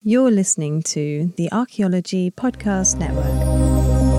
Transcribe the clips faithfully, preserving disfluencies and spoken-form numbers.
You're listening to the Archaeology Podcast Network.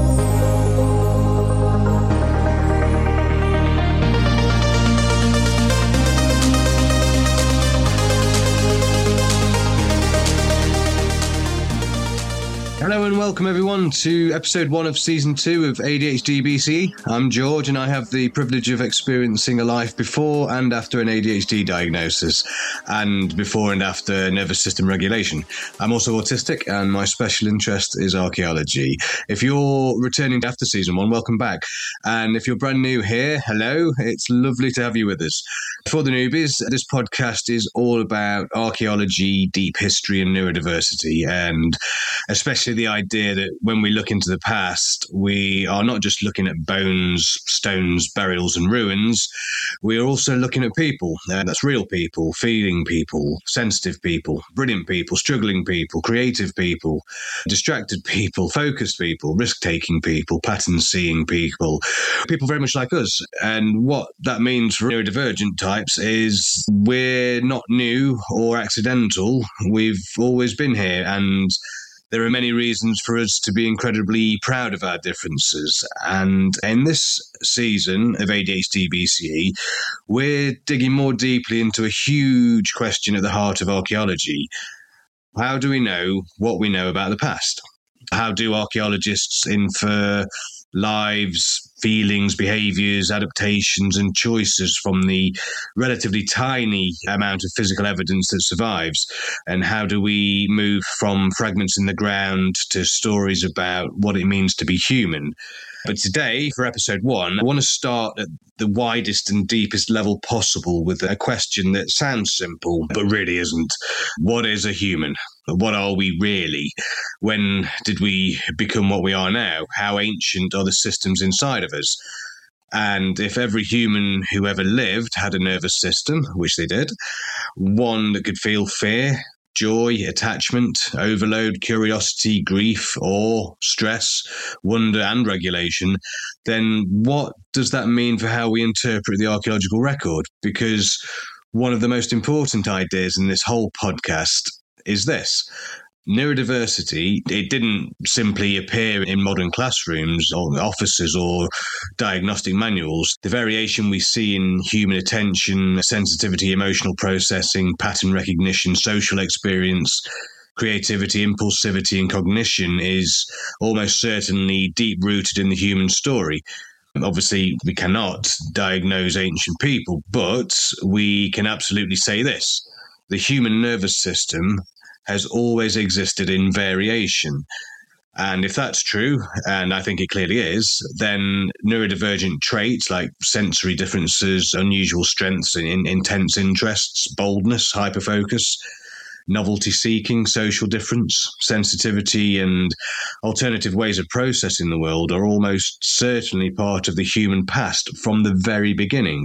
Hello and welcome everyone to episode one of season two of A D H D B C E. I'm George and I have the privilege of experiencing a life before and after an A D H D diagnosis and before and after nervous system regulation. I'm also autistic and my special interest is archaeology. If you're returning after season one, welcome back. And if you're brand new here, hello, it's lovely to have you with us. For the newbies, this podcast is all about archaeology, deep history and neurodiversity, and especially the idea that when we look into the past, we are not just looking at bones, stones, burials and ruins. We are also looking at people. Uh, that's real people, feeling people, sensitive people, brilliant people, struggling people, creative people, distracted people, focused people, risk-taking people, pattern-seeing people, people very much like us. And what that means for neurodivergent types is we're not new or accidental. We've always been here, and there are many reasons for us to be incredibly proud of our differences. And in this season of A D H D B C E, we're digging more deeply into a huge question at the heart of archaeology. How do we know what we know about the past? How do archaeologists infer lives, feelings, behaviours, adaptations and choices from the relatively tiny amount of physical evidence that survives? And how do we move from fragments in the ground to stories about what it means to be human? But today, for episode one, I want to start at the widest and deepest level possible with a question that sounds simple, but really isn't. What is a human? What are we really? When did we become what we are now? How ancient are the systems inside of us? And if every human who ever lived had a nervous system, which they did, one that could feel fear, joy, attachment, overload, curiosity, grief, awe, stress, wonder and regulation, then what does that mean for how we interpret the archaeological record? Because one of the most important ideas in this whole podcast is this. Neurodiversity, it didn't simply appear in modern classrooms or offices or diagnostic manuals. The variation we see in human attention, sensitivity, emotional processing, pattern recognition, social experience, creativity, impulsivity, and cognition is almost certainly deep-rooted in the human story. Obviously, we cannot diagnose ancient people, but we can absolutely say this. The human nervous system has always existed in variation. And if that's true, and I think it clearly is, then neurodivergent traits like sensory differences, unusual strengths, in, intense interests, boldness, hyperfocus, novelty seeking, social difference, sensitivity, and alternative ways of processing the world are almost certainly part of the human past from the very beginning.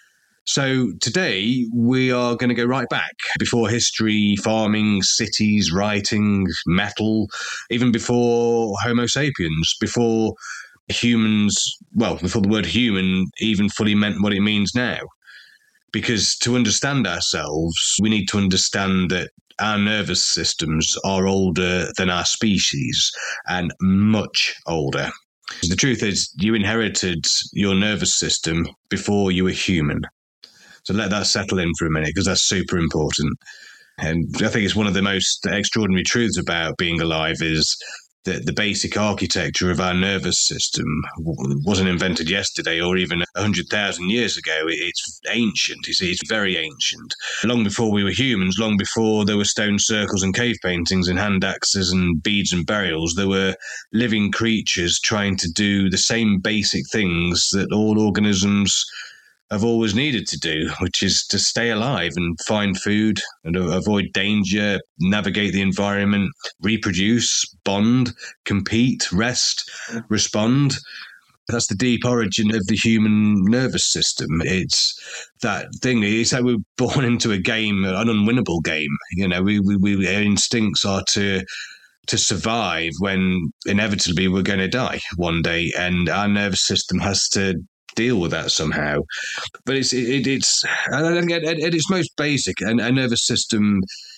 So today we are going to go right back before history, farming, cities, writing, metal, even before Homo sapiens, before humans, well, before the word human even fully meant what it means now. Because to understand ourselves, we need to understand that our nervous systems are older than our species and much older. The truth is, you inherited your nervous system before you were human. So let that settle in for a minute, because that's super important. And I think it's one of the most extraordinary truths about being alive is that the basic architecture of our nervous system wasn't invented yesterday or even one hundred thousand years ago. It's ancient. You see, it's very ancient. Long before we were humans, long before there were stone circles and cave paintings and hand axes and beads and burials, there were living creatures trying to do the same basic things that all organisms have always needed to do, which is to stay alive and find food and avoid danger, navigate the environment, reproduce, bond, compete, rest, respond. That's the deep origin of the human nervous system. It's that thing. It's like we're born into a game, an unwinnable game. You know, we, we, we our instincts are to to survive when inevitably we're going to die one day, and our nervous system has to deal with that somehow. But it's it, it's at, at its most basic, and a nervous system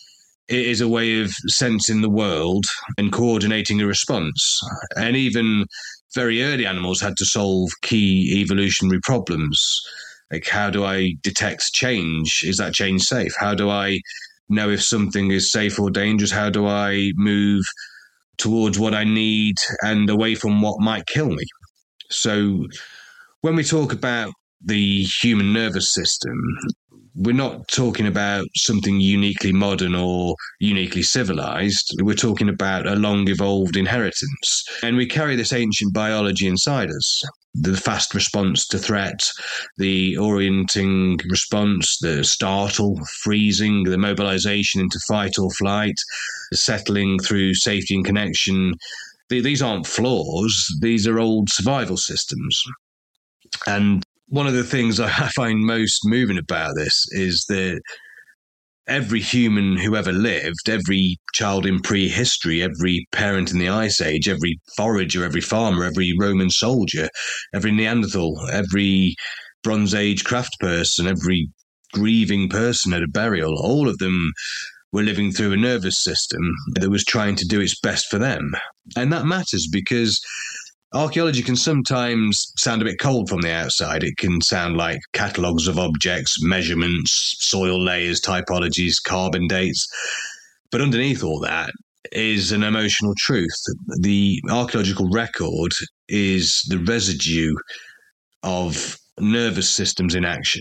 It is a way of sensing the world and coordinating a response. And even very early animals had to solve key evolutionary problems. Like, how do I detect change? Is that change safe? How do I know if something is safe or dangerous? How do I move towards what I need and away from what might kill me? So when we talk about the human nervous system, we're not talking about something uniquely modern or uniquely civilized. We're talking about a long evolved inheritance. And we carry this ancient biology inside us. The fast response to threat, the orienting response, the startle, freezing, the mobilization into fight or flight, the settling through safety and connection. These aren't flaws. These are old survival systems. And one of the things I find most moving about this is that every human who ever lived, every child in prehistory, every parent in the Ice Age, every forager, every farmer, every Roman soldier, every Neanderthal, every Bronze Age craft person, every grieving person at a burial, all of them were living through a nervous system that was trying to do its best for them. And that matters because archaeology can sometimes sound a bit cold from the outside. It can sound like catalogues of objects, measurements, soil layers, typologies, carbon dates. But underneath all that is an emotional truth. The archaeological record is the residue of nervous systems in action.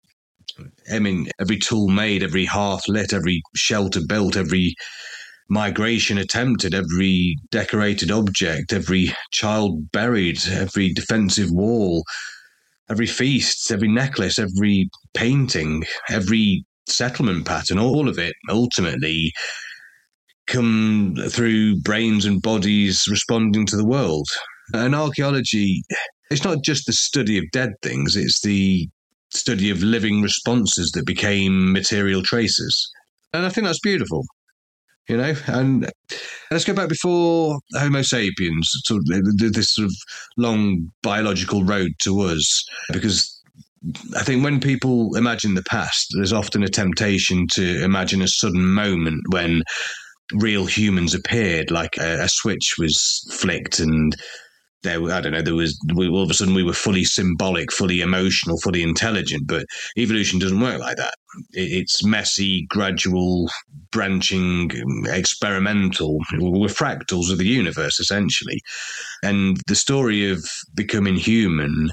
I mean, every tool made, every hearth lit, every shelter built, every migration attempted, every decorated object, every child buried, every defensive wall, every feast, every necklace, every painting, every settlement pattern, all of it ultimately come through brains and bodies responding to the world. And archaeology, it's not just the study of dead things, it's the study of living responses that became material traces. And I think that's beautiful. You know, and let's go back before Homo sapiens, sort of this sort of long biological road to us, because I think when people imagine the past, there's often a temptation to imagine a sudden moment when real humans appeared, like a, a switch was flicked and there, I don't know, there was, we, all of a sudden we were fully symbolic, fully emotional, fully intelligent, but evolution doesn't work like that. It, it's messy, gradual, branching, experimental. We're fractals of the universe, essentially. And the story of becoming human,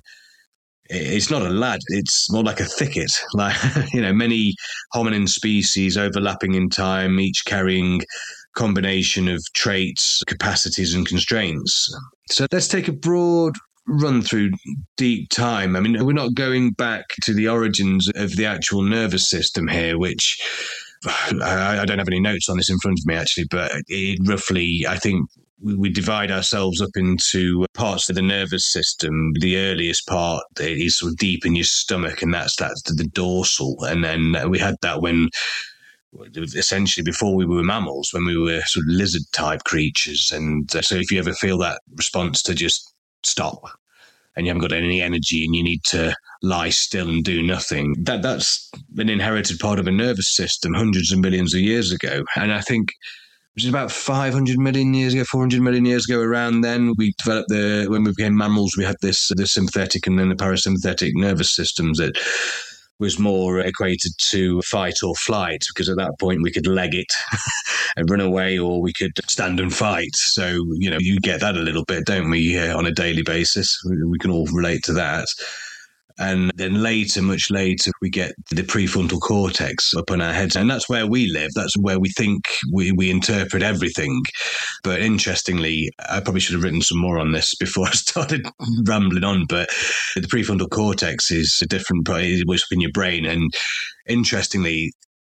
it's not a ladder, it's more like a thicket. Like, you know, many hominin species overlapping in time, each carrying combination of traits, capacities, and constraints. So let's take a broad run through deep time. I mean, we're not going back to the origins of the actual nervous system here, which I, I don't have any notes on this in front of me, actually, but it roughly, I think, we divide ourselves up into parts of the nervous system. The earliest part is sort of deep in your stomach, and that's that's the dorsal. And then we had that when, essentially, before we were mammals, when we were sort of lizard-type creatures. And so if you ever feel that response to just stop, and you haven't got any energy and you need to lie still and do nothing, that that's an inherited part of a nervous system hundreds of millions of years ago. And I think which is about five hundred million years ago, four hundred million years ago, around then, we developed the, when we became mammals, we had this, the sympathetic and then the parasympathetic nervous systems that was more equated to fight or flight, because at that point we could leg it and run away, or we could stand and fight. So, you know, you get that a little bit, don't we, uh, on a daily basis? We, we can all relate to that. And then later, much later, we get the prefrontal cortex up on our heads. And that's where we live. That's where we think we, we interpret everything. But interestingly, I probably should have written some more on this before I started rambling on. But the prefrontal cortex is a different part. It was up in your brain. And interestingly,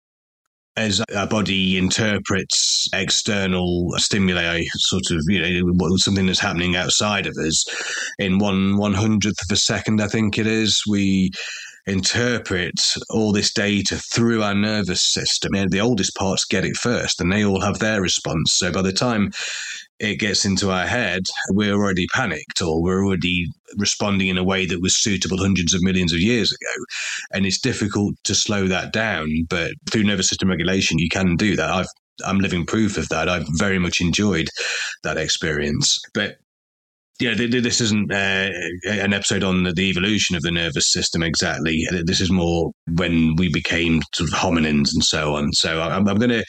as our body interprets external stimuli, sort of, you know, something that's happening outside of us, in one one hundredth of a second, I think it is, we interpret all this data through our nervous system. And the oldest parts get it first, and they all have their response. So by the time it gets into our head, we're already panicked, or we're already responding in a way that was suitable hundreds of millions of years ago. And it's difficult to slow that down, but through nervous system regulation, you can do that. I've I'm living proof of that. I've very much enjoyed that experience. But yeah, this isn't uh, an episode on the evolution of the nervous system exactly. This is more when we became sort of hominins and so on. So I'm, I'm going to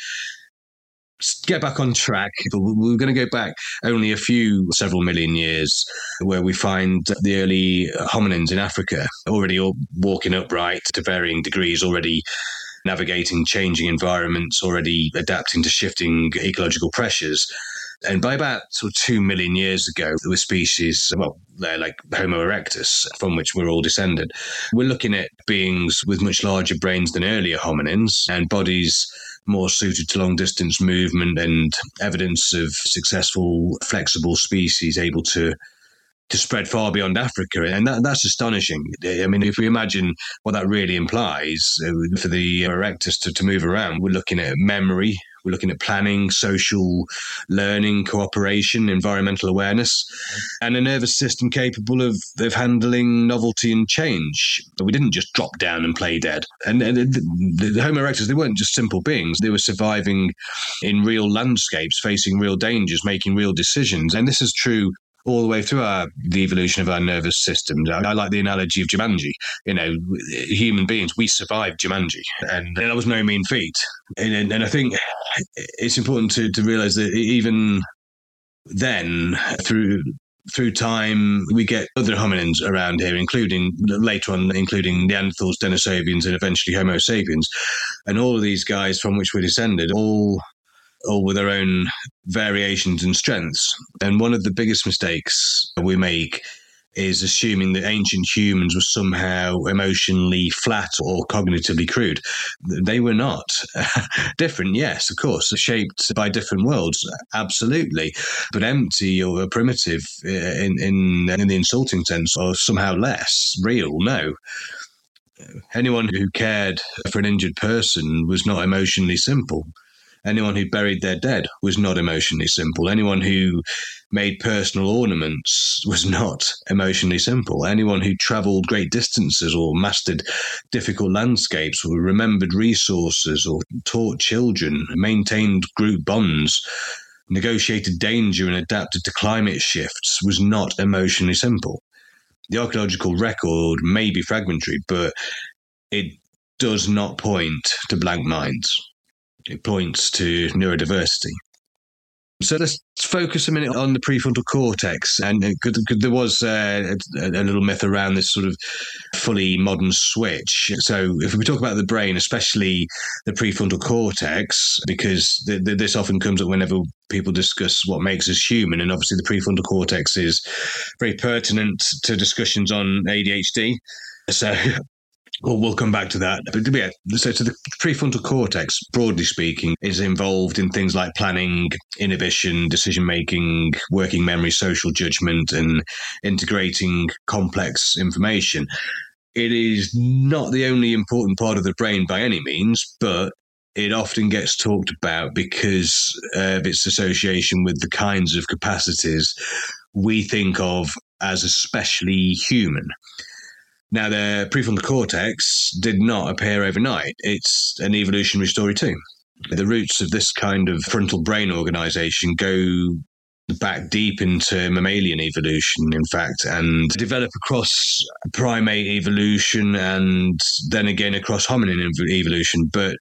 get back on track. We're going to go back only a few, several million years, where we find the early hominins in Africa already all walking upright to varying degrees, already navigating changing environments, already adapting to shifting ecological pressures. And by about sort of two million years ago, there were species, well, they're like Homo erectus, from which we're all descended. We're looking at beings with much larger brains than earlier hominins and bodies more suited to long-distance movement, and evidence of successful, flexible species able to to spread far beyond Africa. And that, that's astonishing. I mean, if we imagine what that really implies uh, for the erectus to, to move around, we're looking at memory, we're looking at planning, social learning, cooperation, environmental awareness, and a nervous system capable of, of handling novelty and change. But we didn't just drop down and play dead. And, and the, the Homo erectus, they weren't just simple beings. They were surviving in real landscapes, facing real dangers, making real decisions. And this is true all the way through our, the evolution of our nervous systems. I, I like the analogy of Jumanji. You know, human beings, we survived Jumanji, and that was no mean feat. And, and, and I think it's important to, to realize that even then, through through time, we get other hominins around here, including later on, including Neanderthals, Denisovians, and eventually Homo sapiens. And all of these guys from which we're descended, all all with their own variations and strengths. And one of the biggest mistakes we make is assuming that ancient humans were somehow emotionally flat or cognitively crude. They were not. Different, yes, of course, shaped by different worlds, absolutely, but empty or primitive in, in, in the insulting sense, or somehow less real, no. Anyone who cared for an injured person was not emotionally simple. Anyone who buried their dead was not emotionally simple. Anyone who made personal ornaments was not emotionally simple. Anyone who travelled great distances or mastered difficult landscapes or remembered resources or taught children, maintained group bonds, negotiated danger and adapted to climate shifts was not emotionally simple. The archaeological record may be fragmentary, but it does not point to blank minds. It points to neurodiversity. So let's focus a minute on the prefrontal cortex. And there was uh, a, a little myth around this sort of fully modern switch. So if we talk about the brain, especially the prefrontal cortex, because th- th- this often comes up whenever people discuss what makes us human. And obviously the prefrontal cortex is very pertinent to discussions on A D H D. So Well, we'll come back to that. But yeah, so to the prefrontal cortex, broadly speaking, is involved in things like planning, inhibition, decision-making, working memory, social judgment, and integrating complex information. It is not the only important part of the brain by any means, but it often gets talked about because of its association with the kinds of capacities we think of as especially human. Now, the prefrontal cortex did not appear overnight. It's an evolutionary story too. The roots of this kind of frontal brain organization go back deep into mammalian evolution, in fact, and develop across primate evolution and then again across hominin evolution. But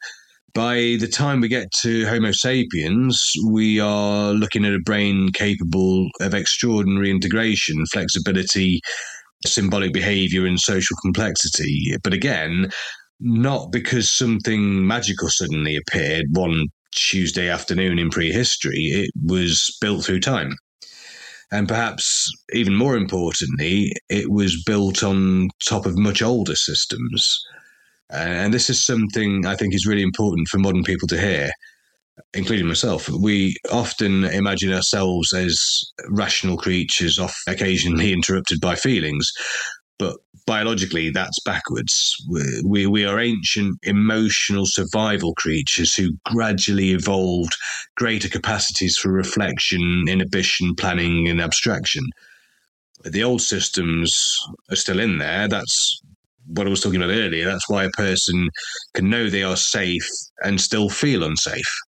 by the time we get to Homo sapiens, we are looking at a brain capable of extraordinary integration, flexibility, symbolic behavior and social complexity. But again, not because something magical suddenly appeared one Tuesday afternoon in prehistory. It was built through time. And perhaps even more importantly, it was built on top of much older systems. And this is something I think is really important for modern people to hear, including myself. We often imagine ourselves as rational creatures, off occasionally interrupted by feelings, but biologically that's backwards. We, we are ancient emotional survival creatures who gradually evolved greater capacities for reflection, inhibition, planning, and abstraction. The old systems are still in there. That's what I was talking about earlier. That's why a person can know they are safe and still feel unsafe.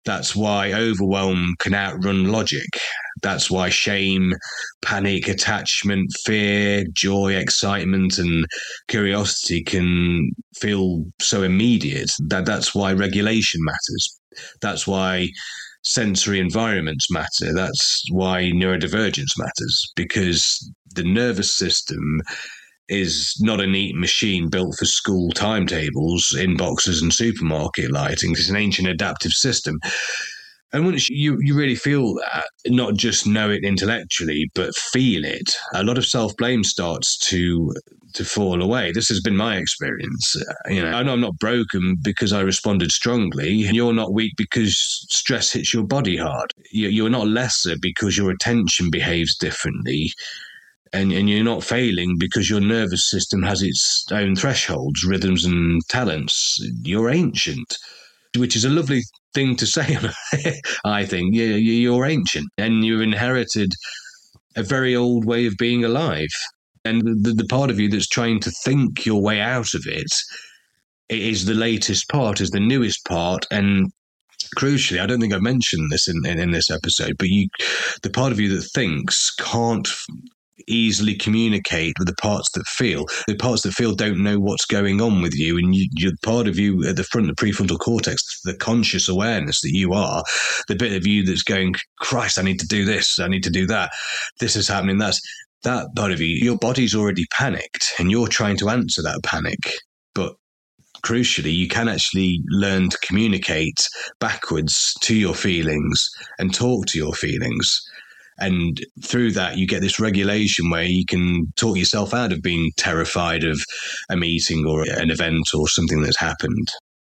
That's why overwhelm can outrun logic. That's why shame, panic, attachment, fear, joy, excitement, and curiosity can feel so immediate. That that's why regulation matters. That's why sensory environments matter. That's why neurodivergence matters, because the nervous system is not a neat machine built for school timetables, inboxes, and supermarket lighting. It's an ancient adaptive system. And once you, you really feel that, not just know it intellectually, but feel it, a lot of self-blame starts to to fall away. This has been my experience. You know, I know I'm not broken because I responded strongly. You're not weak because stress hits your body hard. You're not lesser because your attention behaves differently. And, and you're not failing because your nervous system has its own thresholds, rhythms, and talents. You're ancient, which is a lovely thing to say, I think. Yeah, you're ancient, and you inherited a very old way of being alive. And the, the part of you that's trying to think your way out of it is the latest part, is the newest part. And crucially, I don't think I mentioned this in, in, in this episode, but you, the part of you that thinks can't easily communicate with the parts that feel. The parts that feel don't know what's going on with you, and you, you're part of you at the front of the prefrontal cortex, the conscious awareness that you are, the bit of you that's going, Christ, I need to do this, I need to do that, this is happening, that's that part of you. Your body's already panicked, and you're trying to answer that panic. But crucially, you can actually learn to communicate backwards to your feelings and talk to your feelings. And through that, you get this regulation where you can talk yourself out of being terrified of a meeting or an event or something that's happened.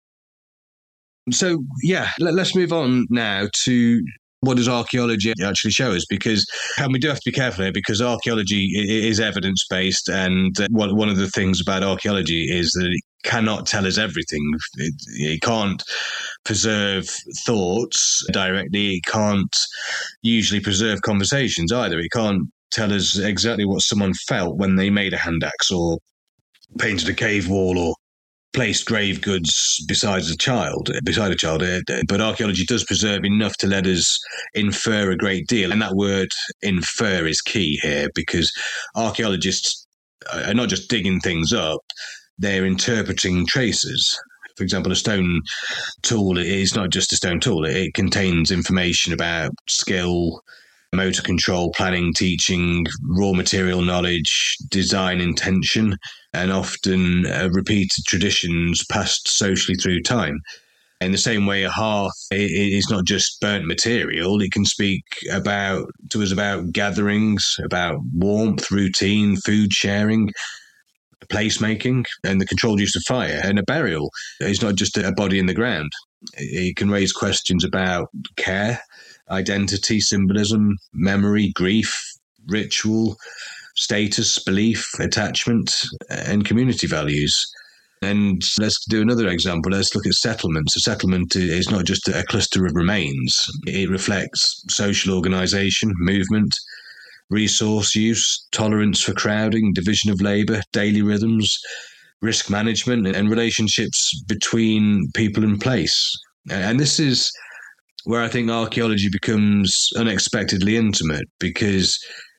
So, yeah, let, let's move on now to what does archaeology actually show us? Because, and we do have to be careful here, because archaeology is evidence-based, and one of the things about archaeology is that it cannot tell us everything. It, it can't preserve thoughts directly. It can't usually preserve conversations either. It can't tell us exactly what someone felt when they made a hand axe or painted a cave wall or placed grave goods beside a child, beside a child. But archaeology does preserve enough to let us infer a great deal. And that word infer is key here, because archaeologists are not just digging things up, they're interpreting traces. For example, a stone tool is not just a stone tool. It contains information about skill, motor control, planning, teaching, raw material knowledge, design intention, and often uh, repeated traditions passed socially through time. In the same way, a hearth is not just burnt material. It can speak about to us about gatherings, about warmth, routine, food sharing, placemaking, and the controlled use of fire. And a burial is not just a body in the ground. It can raise questions about care, identity, symbolism, memory, grief, ritual, status, belief, attachment, and community values. And let's do another example. Let's look at settlements. A settlement is not just a cluster of remains. It reflects social organisation, movement, resource use, tolerance for crowding, division of labour, daily rhythms, risk management, and relationships between people and place. And this is where I think archaeology becomes unexpectedly intimate, because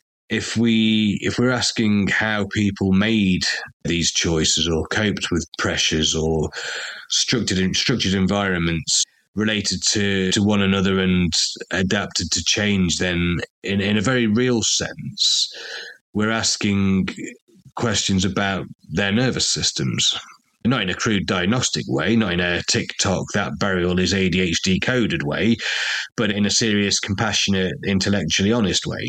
if we if we're asking how people made these choices or coped with pressures or structured structured environments related to, to one another and adapted to change, then in, in a very real sense, we're asking questions about their nervous systems. Not in a crude diagnostic way, not in a TikTok, that burial is A D H D coded way, but in a serious, compassionate, intellectually honest way.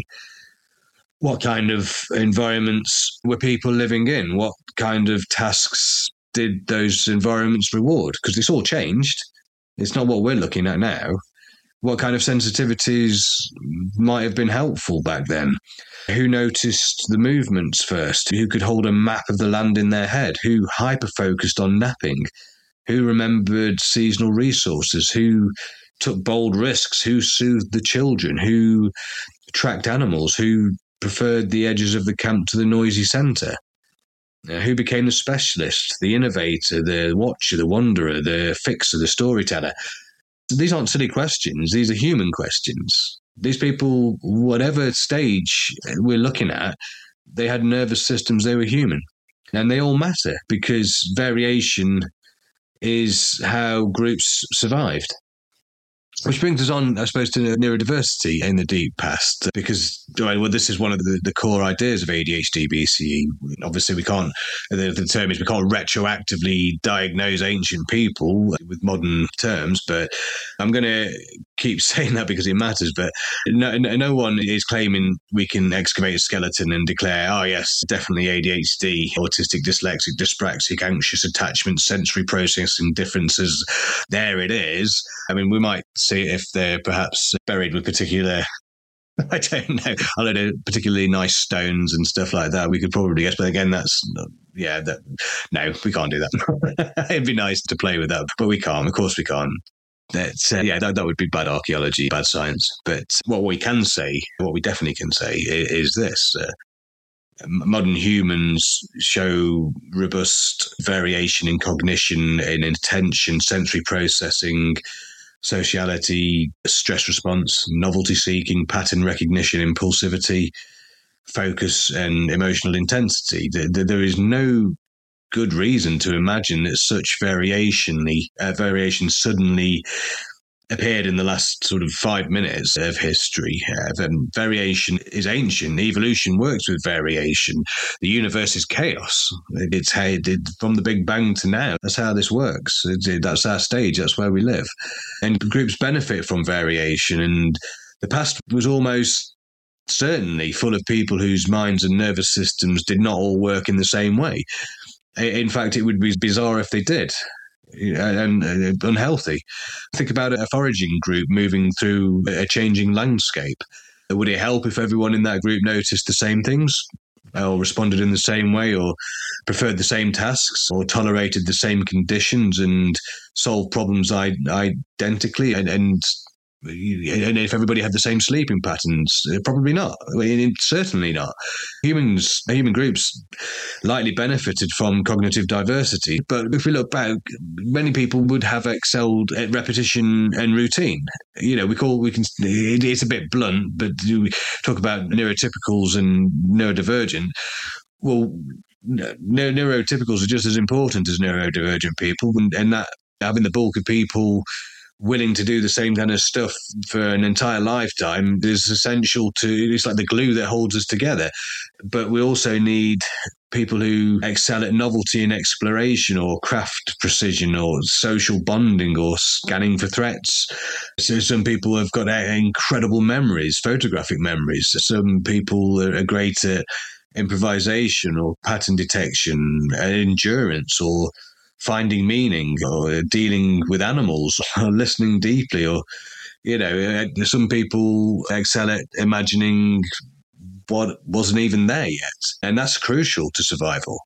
What kind of environments were people living in? What kind of tasks did those environments reward? Because it's all changed. It's not what we're looking at now. What kind of sensitivities might have been helpful back then? Who noticed the movements first? Who could hold a map of the land in their head? Who hyper-focused on napping? Who remembered seasonal resources? Who took bold risks? Who soothed the children? Who tracked animals? Who preferred the edges of the camp to the noisy centre? Uh, who became the specialist, the innovator, the watcher, the wanderer, the fixer, the storyteller? These aren't silly questions. These are human questions. These people, whatever stage we're looking at, they had nervous systems, they were human. And they all matter because variation is how groups survived. Which brings us on, I suppose, to neurodiversity in the deep past, because well, this is one of the, the core ideas of A D H D B C E. Obviously, we can't, the, the term is we can't retroactively diagnose ancient people with modern terms, but I'm going to keep saying that because it matters. But no, no one is claiming we can excavate a skeleton and declare, oh, yes, definitely A D H D, autistic, dyslexic, dyspraxic, anxious attachment, sensory processing differences. There it is. I mean, we might see if they're perhaps buried with particular, I don't know, I don't know, particularly nice stones and stuff like that. We could probably guess, but again, that's, yeah, that, no, we can't do that. It'd be nice to play with that, but we can't. Of course we can't. That, uh, yeah, that, that would be bad archaeology, bad science. But what we can say, what we definitely can say is, is this. Uh, Modern humans show robust variation in cognition, in attention, sensory processing, sociality, stress response, novelty seeking, pattern recognition, impulsivity, focus, and emotional intensity. There is no good reason to imagine that such variation, uh, variation suddenly appeared in the last sort of five minutes of history. Uh, variation is ancient. Evolution works with variation. The universe is chaos. It's how it did from the Big Bang to now. That's how this works. It's, that's our stage. That's where we live. And groups benefit from variation. And the past was almost certainly full of people whose minds and nervous systems did not all work in the same way. In fact, it would be bizarre if they did. And uh, unhealthy. Think about a foraging group moving through a changing landscape. Would it help if everyone in that group noticed the same things, or responded in the same way, or preferred the same tasks, or tolerated the same conditions and solved problems identically? And, and And if everybody had the same sleeping patterns, probably not. Certainly not. Humans, human groups likely benefited from cognitive diversity. But if we look back, many people would have excelled at repetition and routine. You know, we call, we can, it's a bit blunt, but we talk about neurotypicals and neurodivergent. Well, neurotypicals are just as important as neurodivergent people. And, and that having the bulk of people willing to do the same kind of stuff for an entire lifetime is essential to, it's like the glue that holds us together. But we also need people who excel at novelty and exploration, or craft precision, or social bonding, or scanning for threats. So some people have got incredible memories, photographic memories. Some people are great at improvisation, or pattern detection, endurance, or finding meaning, or dealing with animals, or listening deeply, or, you know, some people excel at imagining what wasn't even there yet. And that's crucial to survival.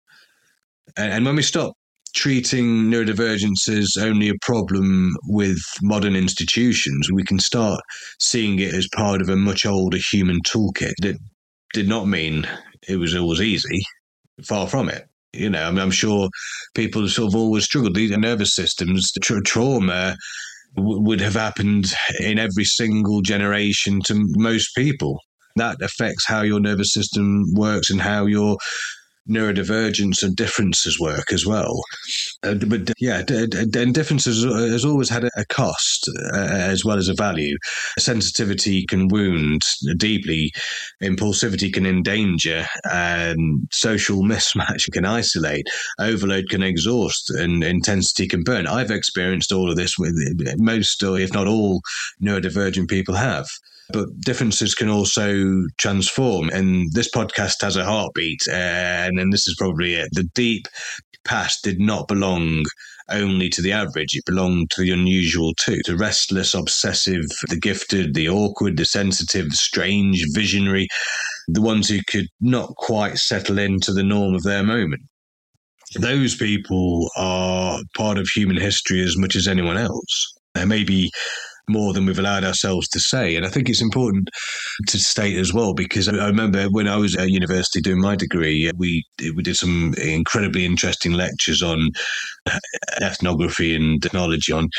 And when we stop treating neurodivergence as only a problem with modern institutions, we can start seeing it as part of a much older human toolkit that did not mean it was always easy. Far from it. You know, I mean, I'm sure people sort of always struggled. These nervous systems, tra- trauma w- would have happened in every single generation to most people. That affects how your nervous system works and how your neurodivergence and differences work as well. Uh, but yeah, d- d- and differences has always had a cost uh, as well as a value. Sensitivity can wound deeply, impulsivity can endanger, and social mismatch can isolate, overload can exhaust, and intensity can burn. I've experienced all of this with most, or if not all, neurodivergent people have. But differences can also transform. And this podcast has a heartbeat. And then this is probably it. The deep past did not belong only to the average. It belonged to the unusual too. The restless, obsessive, the gifted, the awkward, the sensitive, the strange, visionary, the ones who could not quite settle into the norm of their moment. Those people are part of human history as much as anyone else. There may be more than we've allowed ourselves to say. And I think it's important to state as well, because I remember when I was at university doing my degree, we we did some incredibly interesting lectures on ethnography and ethnology, on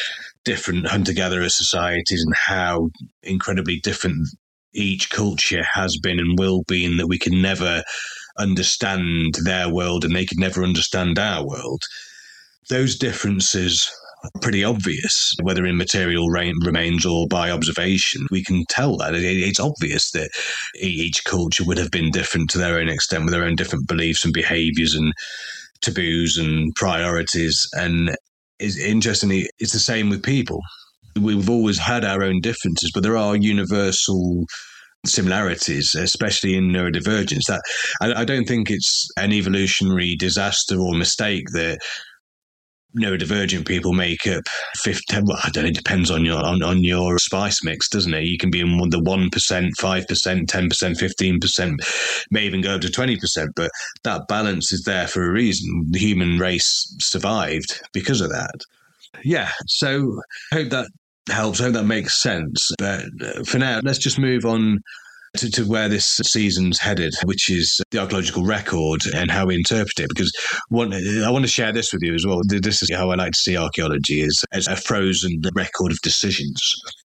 different hunter-gatherer societies and how incredibly different each culture has been and will be, and that we can never understand their world and they could never understand our world. Those differences are pretty obvious, whether in material remains or by observation. We can tell that. It's obvious that each culture would have been different to their own extent, with their own different beliefs and behaviours and taboos and priorities. And it's, interestingly, it's the same with people. We've always had our own differences, but there are universal similarities, especially in neurodivergence. That I, I don't think it's an evolutionary disaster or mistake that neurodivergent people make up fifty. Well, I don't know. It depends on your on, on your spice mix, doesn't it? You can be in the one percent, five percent, ten percent, fifteen percent, may even go up to twenty percent. But that balance is there for a reason. The human race survived because of that. Yeah. So I hope that helps. I hope that makes sense. But for now, let's just move on To, to where this season's headed, which is the archaeological record and how we interpret it. Because one, I want to share this with you as well. This is how I like to see archaeology, is as a frozen record of decisions.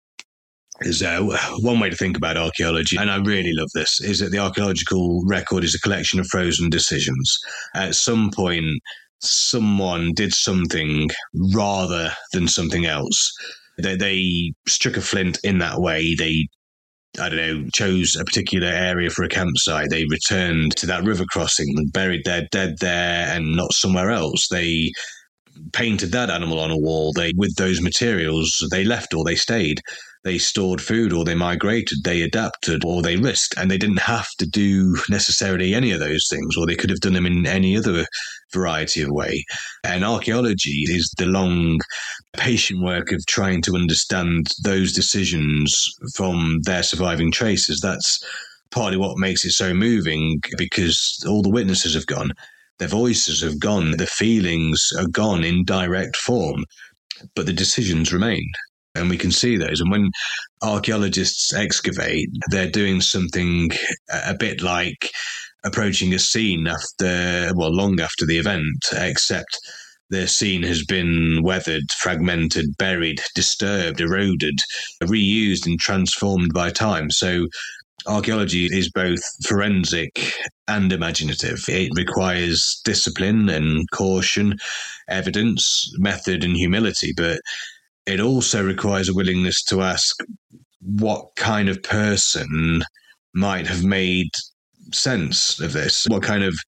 Is uh, one way to think about archaeology, and I really love this, is that the archaeological record is a collection of frozen decisions. At some point, someone did something rather than something else. They, they struck a flint in that way. They I don't know, chose a particular area for a campsite. They returned to that river crossing and buried their dead there and not somewhere else. They painted that animal on a wall. They, with those materials, they left or they stayed. They stored food or they migrated, they adapted or they risked, and they didn't have to do necessarily any of those things, or they could have done them in any other variety of way. And archaeology is the long, patient work of trying to understand those decisions from their surviving traces. That's partly what makes it so moving, because all the witnesses have gone, their voices have gone, the feelings are gone in direct form, but the decisions remain. And we can see those. And when archaeologists excavate, they're doing something a bit like approaching a scene after, well, long after the event, except the scene has been weathered, fragmented, buried, disturbed, eroded, reused and transformed by time. So archaeology is both forensic and imaginative. It requires discipline and caution, evidence, method and humility, but it also requires a willingness to ask what kind of person might have made sense of this? What kind of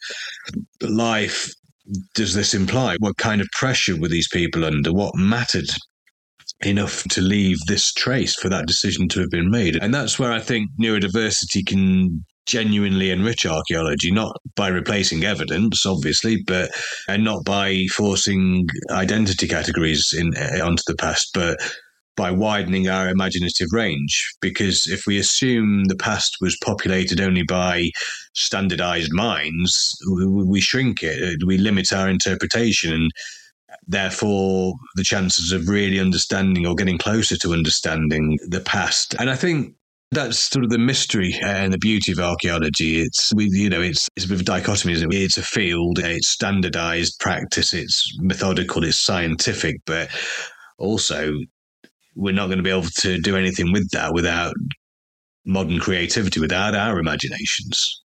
life does this imply? What kind of pressure were these people under? What mattered enough to leave this trace for that decision to have been made? And that's where I think neurodiversity can genuinely enrich archaeology, not by replacing evidence, obviously, but and not by forcing identity categories in onto the past, but by widening our imaginative range. Because if we assume the past was populated only by standardized minds, we, we shrink it, we limit our interpretation, and therefore the chances of really understanding or getting closer to understanding the past. And I think that's sort of the mystery and the beauty of archaeology. It's, we, you know, it's, it's a bit of a dichotomy, isn't it? It's a field, it's standardized practice, it's methodical, it's scientific, but also we're not going to be able to do anything with that without modern creativity, without our imaginations.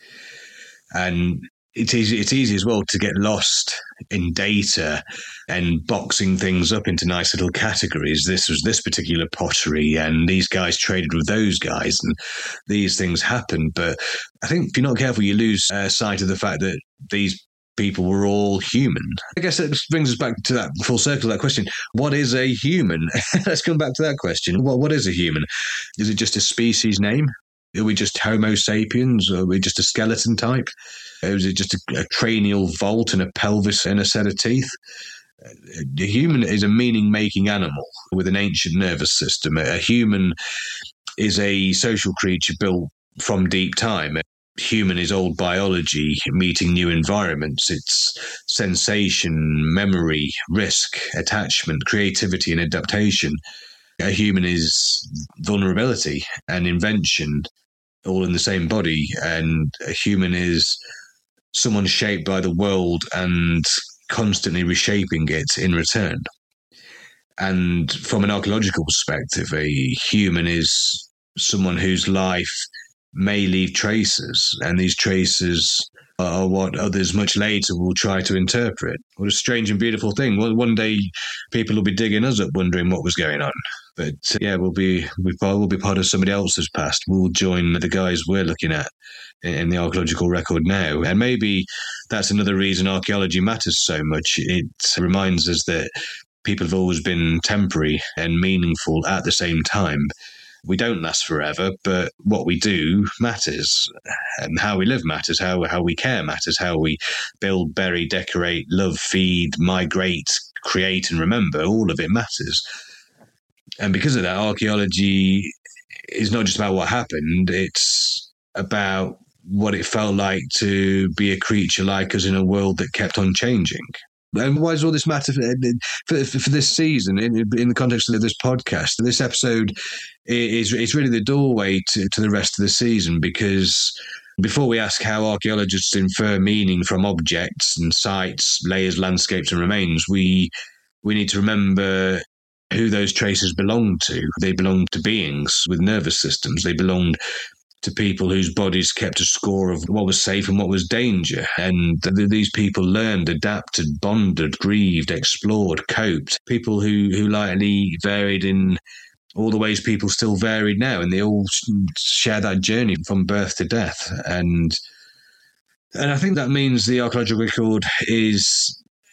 And it's easy, it's easy as well to get lost in data and boxing things up into nice little categories. This was this particular pottery, and these guys traded with those guys, and these things happened. But I think if you're not careful, you lose uh, sight of the fact that these people were all human. I guess that brings us back to that full circle, that question. What is a human? Let's come back to that question. What, what is a human? Is it just a species name? Are we just Homo sapiens? Or are we just a skeleton type? Or is it just a, a cranial vault and a pelvis and a set of teeth? A human is a meaning-making animal with an ancient nervous system. A human is a social creature built from deep time. Human is old biology meeting new environments. It's sensation, memory, risk, attachment, creativity, and adaptation. A human is vulnerability and invention, all in the same body. And a human is someone shaped by the world and constantly reshaping it in return. And from an archaeological perspective, a human is someone whose life may leave traces, and these traces are what others much later will try to interpret. What a strange and beautiful thing. Well, one day people will be digging us up wondering what was going on. But uh, yeah, we'll be, we'll be part of somebody else's past. We'll join the guys we're looking at in the archaeological record now. And maybe that's another reason archaeology matters so much. It reminds us that people have always been temporary and meaningful at the same time. We don't last forever, but what we do matters, and how we live matters, how how we care matters, how we build, bury, decorate, love, feed, migrate, create, and remember. All of it matters. And because of that, archaeology is not just about what happened, it's about what it felt like to be a creature like us in a world that kept on changing. And why does all this matter for, for, for this season, in, in the context of this podcast? This episode is, is really the doorway to, to the rest of the season, because before we ask how archaeologists infer meaning from objects and sites, layers, landscapes and remains, we we need to remember who those traces belong to. They belong to beings with nervous systems. They belonged to people whose bodies kept a score of what was safe and what was danger. And th- these people learned, adapted, bonded, grieved, explored, coped. People who, who likely varied in all the ways people still varied now, and they all share that journey from birth to death. And and I think that means the archaeological record is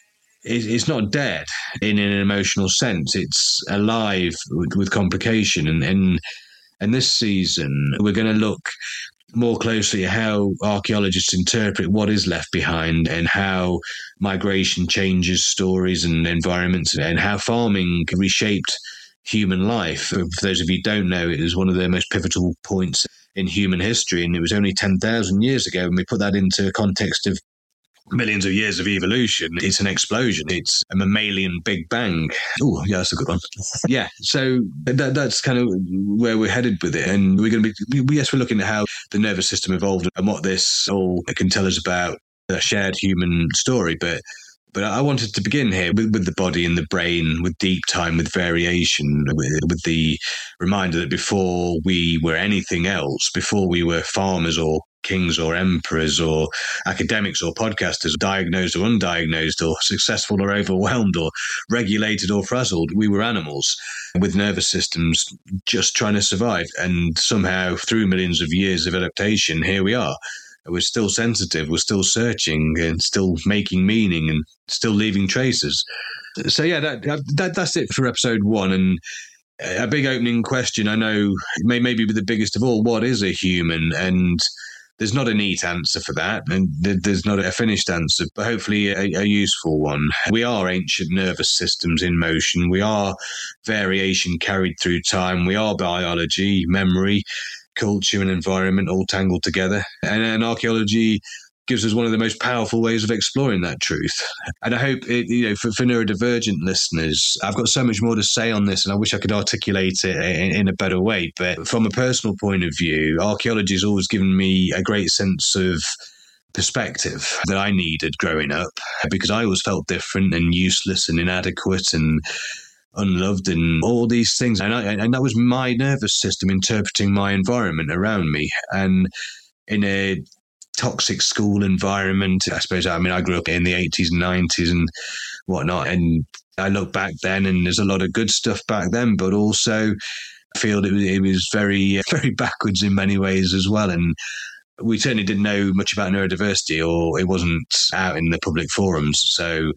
it's not dead in an emotional sense. It's alive with, with complication. And, and and this season, we're going to look more closely at how archaeologists interpret what is left behind, and how migration changes stories and environments, and how farming reshaped human life. For those of you who don't know, it is one of the most pivotal points in human history, and it was only ten thousand years ago. And we put that into a context of millions of years of evolution. It's an explosion. It's a mammalian Big Bang. Oh, yeah, that's a good one. Yeah, so that, that's kind of where we're headed with it. And we're going to be, yes, we're looking at how the nervous system evolved and what this all can tell us about a shared human story. But But I wanted to begin here with, with the body and the brain, with deep time, with variation, with, with the reminder that before we were anything else, before we were farmers or kings or emperors or academics or podcasters, diagnosed or undiagnosed, or successful or overwhelmed, or regulated or frazzled, we were animals with nervous systems just trying to survive. And somehow, through millions of years of adaptation, here we are. We're still sensitive, we're still searching and still making meaning and still leaving traces. So yeah, that, that that's it for episode one. And a big opening question, I know, may maybe be the biggest of all: what is a human? And there's not a neat answer for that, and there's not a finished answer, but hopefully a, a useful one. We are ancient nervous systems in motion. We are variation carried through time. We are biology, memory, culture and environment all tangled together. And, and archaeology gives us one of the most powerful ways of exploring that truth. And I hope, it, you know, for, for neurodivergent listeners, I've got so much more to say on this, and I wish I could articulate it in, in a better way. But from a personal point of view, archaeology has always given me a great sense of perspective that I needed growing up, because I always felt different and useless and inadequate and unloved and all these things. And, I, and that was my nervous system interpreting my environment around me. And in a toxic school environment, I suppose, I mean, I grew up in the eighties and nineties and whatnot. And I look back then, and there's a lot of good stuff back then, but also I feel it was, it was very, very backwards in many ways as well. And we certainly didn't know much about neurodiversity, or it wasn't out in the public forums. So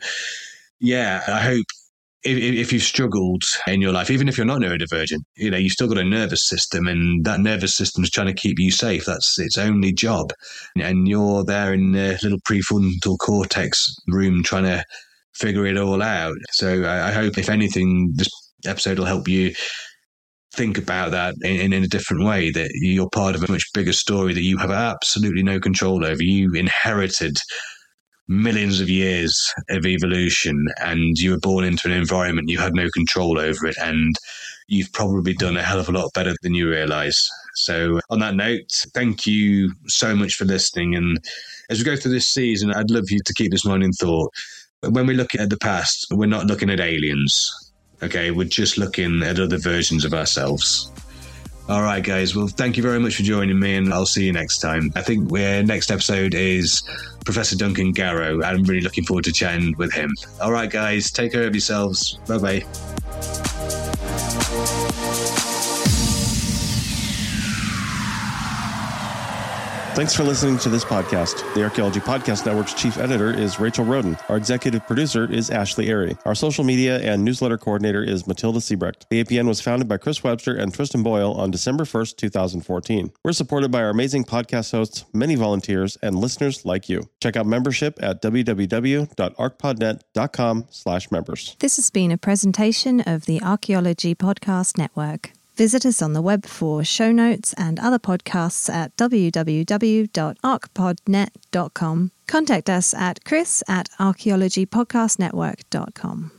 yeah, I hope If, if you've struggled in your life, even if you're not neurodivergent, you know, you've still got a nervous system, and that nervous system is trying to keep you safe. That's its only job. And you're there in the little prefrontal cortex room trying to figure it all out. So I, I hope, if anything, this episode will help you think about that in, in a different way, that you're part of a much bigger story that you have absolutely no control over. You inherited millions of years of evolution, and you were born into an environment you had no control over it, and you've probably done a hell of a lot better than you realize. So on that note, thank you so much for listening. And as we go through this season, I'd love you to keep this mind in thought. When we look at the past, we're not looking at aliens. Okay, we're just looking at other versions of ourselves. All right, guys. Well, thank you very much for joining me, and I'll see you next time. I think our next episode is Professor Duncan Garrow. I'm really looking forward to chatting with him. All right, guys. Take care of yourselves. Bye-bye. Thanks for listening to this podcast. The Archaeology Podcast Network's chief editor is Rachel Roden. Our executive producer is Ashley Airy. Our social media and newsletter coordinator is Matilda Siebrecht. The A P N was founded by Chris Webster and Tristan Boyle on December first, twenty fourteen. We're supported by our amazing podcast hosts, many volunteers, and listeners like you. Check out membership at www.archpodnet.com slash members. This has been a presentation of the Archaeology Podcast Network. Visit us on the web for show notes and other podcasts at w w w dot arch pod net dot com. Contact us at chris at archaeology podcast network dot com.